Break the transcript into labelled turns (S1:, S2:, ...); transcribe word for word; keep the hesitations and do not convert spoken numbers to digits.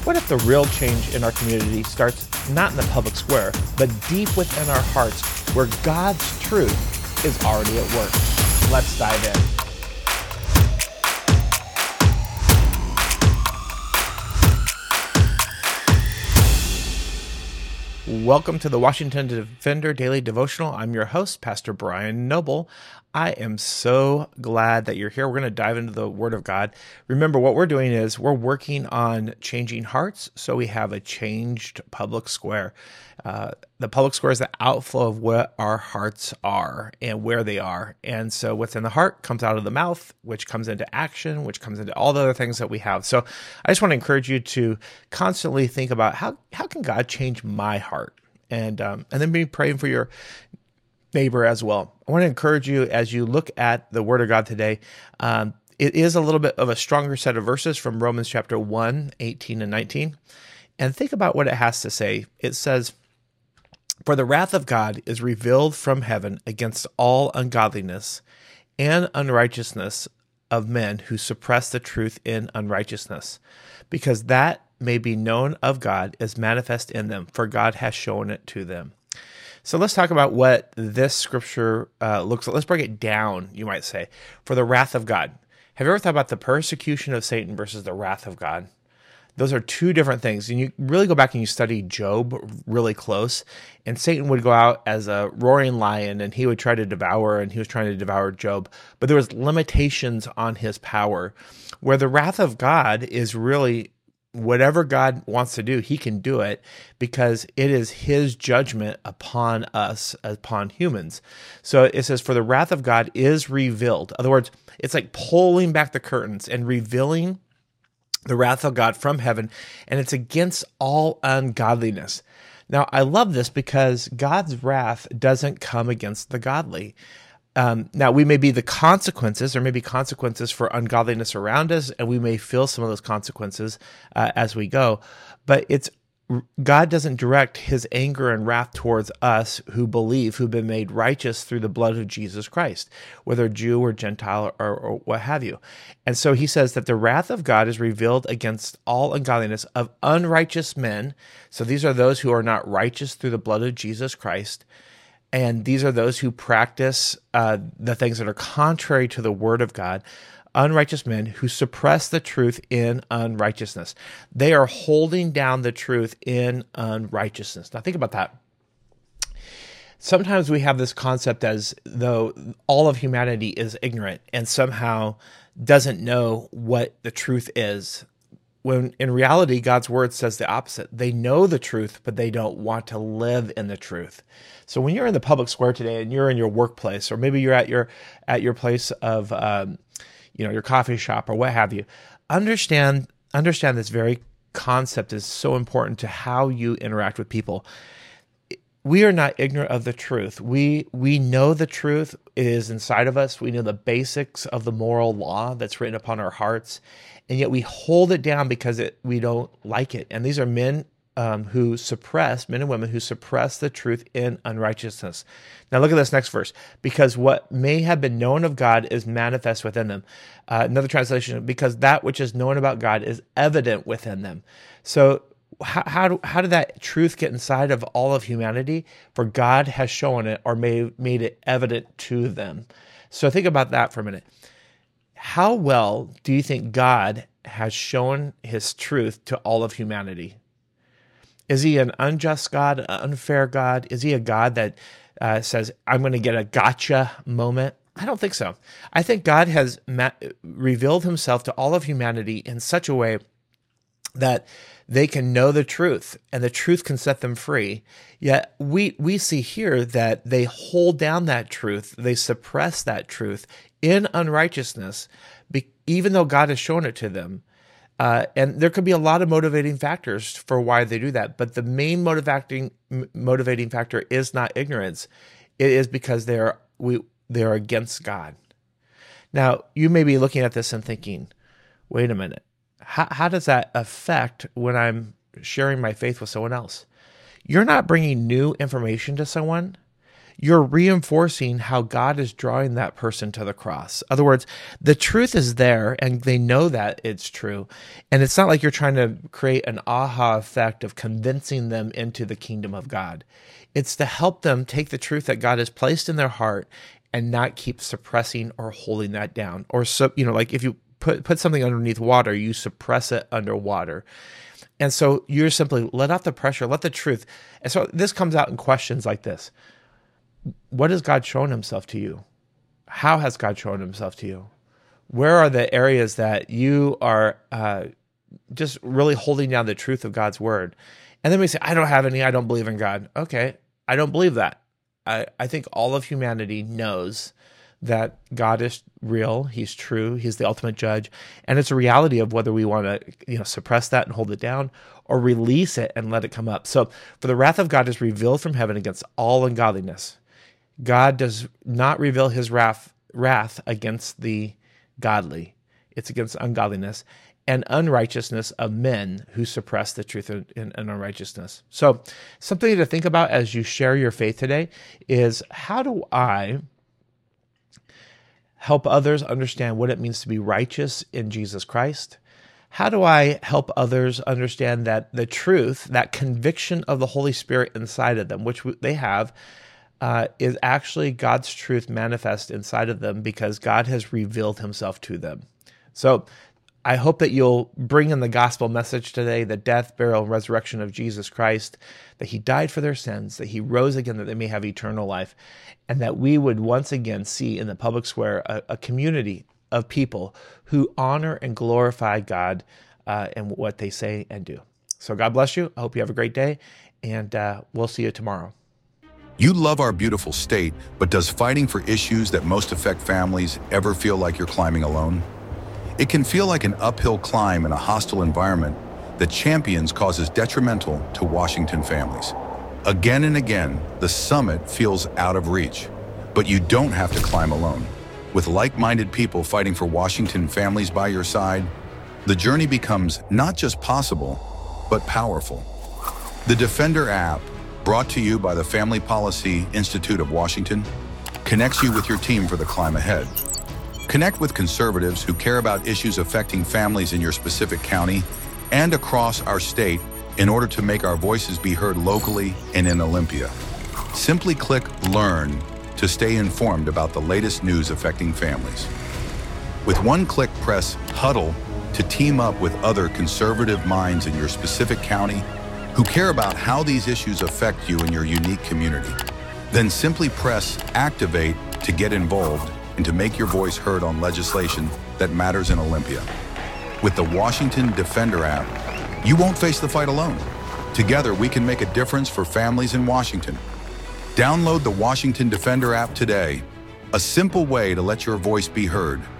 S1: What if the real change in our community starts not in the public square, but deep within our hearts where God's truth is already at work? Let's dive in. Welcome to the Washington Defender Daily Devotional. I'm your host, Pastor Brian Noble. I am so glad that you're here. We're going to dive into the Word of God. Remember, what we're doing is we're working on changing hearts, so we have a changed public square. Uh, the public square is the outflow of what our hearts are and where they are. And so what's in the heart comes out of the mouth, which comes into action, which comes into all the other things that we have. So I just want to encourage you to constantly think about how, how can God change my heart? And um, and then be praying for your neighbor as well. I want to encourage you as you look at the Word of God today. Um, it is a little bit of a stronger set of verses from Romans chapter one, eighteen and nineteen. And think about what it has to say. It says, "For the wrath of God is revealed from heaven against all ungodliness and unrighteousness of men who suppress the truth in unrighteousness, because that may be known of God is manifest in them, for God has shown it to them." So let's talk about what this scripture uh, looks like. Let's break it down, you might say. For the wrath of God. Have you ever thought about the persecution of Satan versus the wrath of God? Those are two different things. And you really go back and you study Job really close, and Satan would go out as a roaring lion and he would try to devour, and he was trying to devour Job. But there was limitations on his power, where the wrath of God is really whatever God wants to do, he can do it because it is his judgment upon us, upon humans. So it says, for the wrath of God is revealed. In other words, it's like pulling back the curtains and revealing the wrath of God from heaven, and it's against all ungodliness. Now, I love this because God's wrath doesn't come against the godly. Um, now, we may be the consequences, there may be consequences for ungodliness around us, and we may feel some of those consequences uh, as we go. But it's God doesn't direct his anger and wrath towards us who believe, who've been made righteous through the blood of Jesus Christ, whether Jew or Gentile or, or what have you. And so he says that the wrath of God is revealed against all ungodliness of unrighteous men. So these are those who are not righteous through the blood of Jesus Christ. And these are those who practice uh, the things that are contrary to the word of God, unrighteous men who suppress the truth in unrighteousness. They are holding down the truth in unrighteousness. Now think about that. Sometimes we have this concept as though all of humanity is ignorant and somehow doesn't know what the truth is, when in reality, God's word says the opposite. They know the truth, but they don't want to live in the truth. So when you're in the public square today and you're in your workplace, or maybe you're at your at your place of, um, you know, your coffee shop or what have you, understand understand this very concept is so important to how you interact with people. We are not ignorant of the truth. We we know the truth. It is inside of us. We know the basics of the moral law that's written upon our hearts, and yet we hold it down because it, we don't like it. And these are men um, who suppress, men and women who suppress the truth in unrighteousness. Now look at this next verse. Because what may have been known of God is manifest within them. Uh, another translation, because that which is known about God is evident within them. So How how, do, how did that truth get inside of all of humanity? For God has shown it or made, made it evident to them. So think about that for a minute. How well do you think God has shown his truth to all of humanity? Is he an unjust God, an unfair God? Is he a God that uh, says, I'm going to get a gotcha moment? I don't think so. I think God has ma- revealed himself to all of humanity in such a way that they can know the truth, and the truth can set them free. Yet we we see here that they hold down that truth, they suppress that truth in unrighteousness, be, even though God has shown it to them. Uh, and there could be a lot of motivating factors for why they do that, but the main motivating motivating factor is not ignorance. It is because they are we they are against God. Now, you may be looking at this and thinking, wait a minute. How, how does that affect when I'm sharing my faith with someone else? You're not bringing new information to someone. you're reinforcing how God is drawing that person to the cross. In other words, the truth is there and they know that it's true. And it's not like you're trying to create an aha effect of convincing them into the kingdom of God. It's to help them take the truth that God has placed in their heart and not keep suppressing or holding that down. Or, so, you know, like if you put, put something underneath water, you suppress it underwater. And so you're simply let off the pressure, let the truth. And so this comes out in questions like this. What has God shown himself to you? How has God shown himself to you? Where are the areas that you are uh, just really holding down the truth of God's word? And then we say, I don't have any, I don't believe in God. Okay, I don't believe that. I, I think all of humanity knows that God is real, he's true, he's the ultimate judge, and it's a reality of whether we want to, you know, suppress that and hold it down or release it and let it come up. So, for the wrath of God is revealed from heaven against all ungodliness. God does not reveal his wrath, wrath against the godly. It's against ungodliness and unrighteousness of men who suppress the truth in, in, in unrighteousness. So, something to think about as you share your faith today is, how do I help others understand what it means to be righteous in Jesus Christ? How do I help others understand that the truth, that conviction of the Holy Spirit inside of them, which they have, uh, is actually God's truth manifest inside of them because God has revealed himself to them. So I hope that you'll bring in the gospel message today, the death, burial, and resurrection of Jesus Christ, that he died for their sins, that he rose again, that they may have eternal life, and that we would once again see in the public square a, a community of people who honor and glorify God uh, in what they say and do. So God bless you. I hope you have a great day, and uh, we'll see you tomorrow.
S2: You love our beautiful state, but does fighting for issues that most affect families ever feel like you're climbing alone? It can feel like an uphill climb in a hostile environment that champions causes detrimental to Washington families. Again and again, the summit feels out of reach, but you don't have to climb alone. With like-minded people fighting for Washington families by your side, the journey becomes not just possible, but powerful. The Defender app, brought to you by the Family Policy Institute of Washington, connects you with your team for the climb ahead. Connect with conservatives who care about issues affecting families in your specific county and across our state in order to make our voices be heard locally and in Olympia. Simply click Learn to stay informed about the latest news affecting families. With one click, press Huddle to team up with other conservative minds in your specific county who care about how these issues affect you in your unique community. Then simply press Activate to get involved and to make your voice heard on legislation that matters in Olympia. With the Washington Defender app, you won't face the fight alone. Together, we can make a difference for families in Washington. Download the Washington Defender app today, a simple way to let your voice be heard.